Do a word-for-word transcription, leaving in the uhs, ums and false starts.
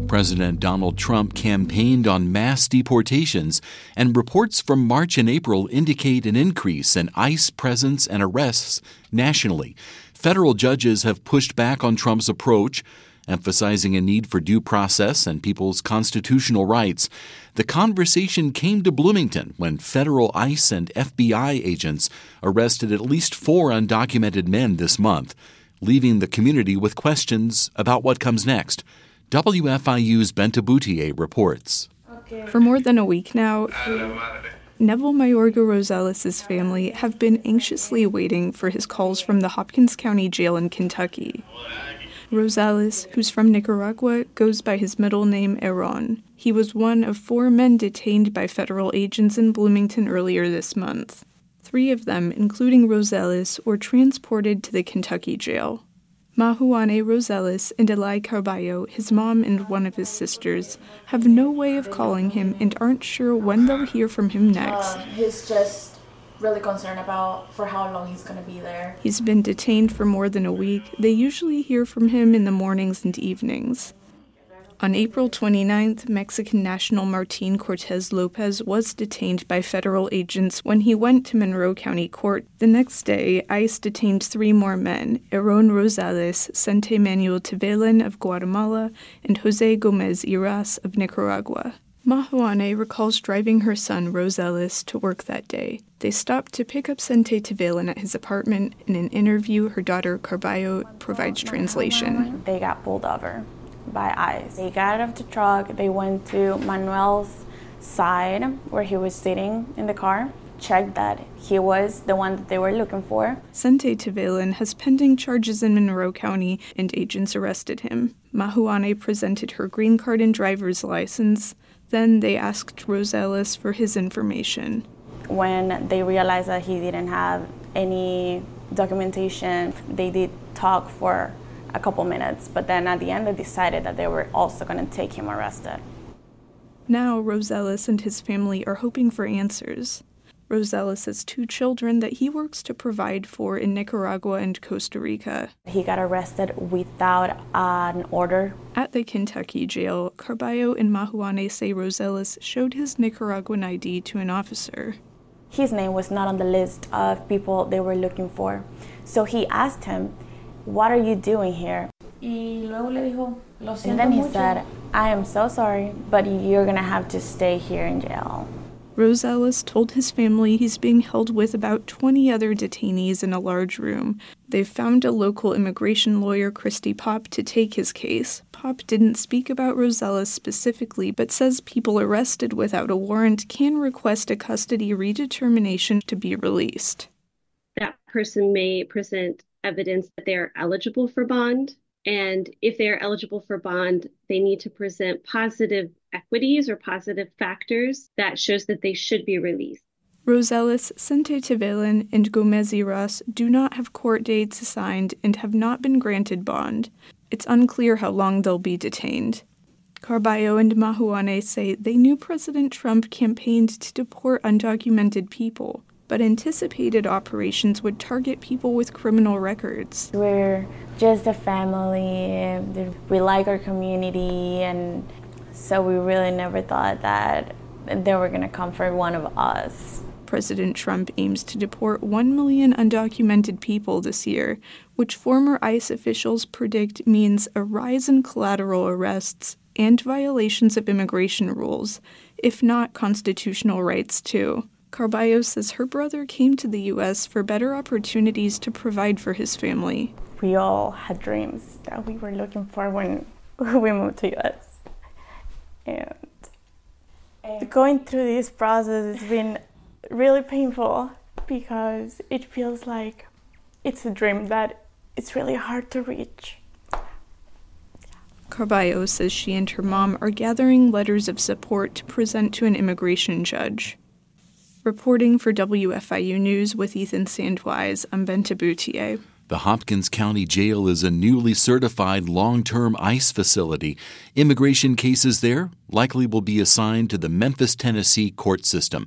President Donald Trump campaigned on mass deportations, and reports from March and April indicate an increase in ICE presence and arrests nationally. Federal judges have pushed back on Trump's approach, emphasizing a need for due process and people's constitutional rights. The conversation came to Bloomington when federal ICE and F B I agents arrested at least four undocumented men this month, leaving the community with questions about what comes next. W F I U's Benta Boutier reports. For more than a week now, Neville Mayorga Rosales' family have been anxiously waiting for his calls from the Hopkins County Jail in Kentucky. Rosales, who's from Nicaragua, goes by his middle name Aaron. He was one of four men detained by federal agents in Bloomington earlier this month. Three of them, including Rosales, were transported to the Kentucky jail. Mahuane Rosales and Eli Carballo, his mom and one of his sisters, have no way of calling him and aren't sure when they'll hear from him next. Um, he's just really concerned about for how long he's going to be there. He's been detained for more than a week. They usually hear from him in the mornings and evenings. On April twenty-ninth, Mexican national Martin Cortez Lopez was detained by federal agents when he went to Monroe County Court. The next day, ICE detained three more men, Aaron Rosales, Sente Manuel Tevelen of Guatemala, and Jose Gomez Iras of Nicaragua. Mahuane recalls driving her son Rosales to work that day. They stopped to pick up Sente Tevelen at his apartment. In an interview, her daughter Carballo provides translation. They got pulled over by ICE. They got out of the truck, they went to Manuel's side where he was sitting in the car, checked that he was the one that they were looking for. Sente Tevelen has pending charges in Monroe County, and agents arrested him. Mahuane presented her green card and driver's license. Then they asked Rosales for his information. When they realized that he didn't have any documentation, they did talk for a couple minutes, but then at the end they decided that they were also going to take him arrested. Now Rosales and his family are hoping for answers. Rosales has two children that he works to provide for in Nicaragua and Costa Rica. He got arrested without an order. At the Kentucky jail, Carballo and Mahuane say Rosales showed his Nicaraguan I D to an officer. His name was not on the list of people they were looking for. So he asked him, "What are you doing here?" And then he said, "I am so sorry, but you're going to have to stay here in jail." Rosales told his family he's being held with about twenty other detainees in a large room. They've found a local immigration lawyer, Christy Pop, to take his case. Pop didn't speak about Rosales specifically, but says people arrested without a warrant can request a custody redetermination to be released. That person may present evidence that they are eligible for bond. And if they are eligible for bond, they need to present positive equities or positive factors that shows that they should be released. Rosales, Sente Tevelen, and Gomez Iras do not have court dates assigned and have not been granted bond. It's unclear how long they'll be detained. Carballo and Mahuane say they knew President Trump campaigned to deport undocumented people, but anticipated operations would target people with criminal records. We're just a family, we like our community, and so we really never thought that they were going to come for one of us. President Trump aims to deport one million undocumented people this year, which former ICE officials predict means a rise in collateral arrests and violations of immigration rules, if not constitutional rights too. Carballo says her brother came to the U S for better opportunities to provide for his family. We all had dreams that we were looking for when we moved to U S And, and going through this process has been really painful because it feels like it's a dream that it's really hard to reach. Carballo says she and her mom are gathering letters of support to present to an immigration judge. Reporting for W F I U News with Ethan Sandwise, I'm Benta Boutier. The Hopkins County Jail is a newly certified long-term ICE facility. Immigration cases there likely will be assigned to the Memphis, Tennessee court system.